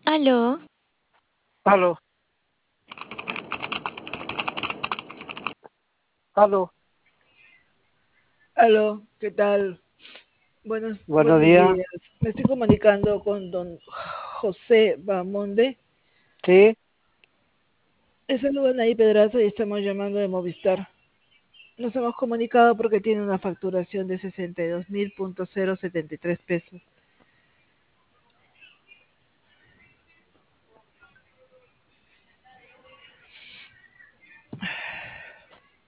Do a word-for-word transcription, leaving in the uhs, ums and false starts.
Aló, Aló, aló, Aló, ¿qué tal? Buenos, buenos buenos días. días. Me estoy comunicando con don José Bamonde. Sí, Es saludo Anaí Pedraza y estamos llamando de Movistar. Nos hemos comunicado porque tiene una facturación de sesenta y dos mil setenta y tres pesos.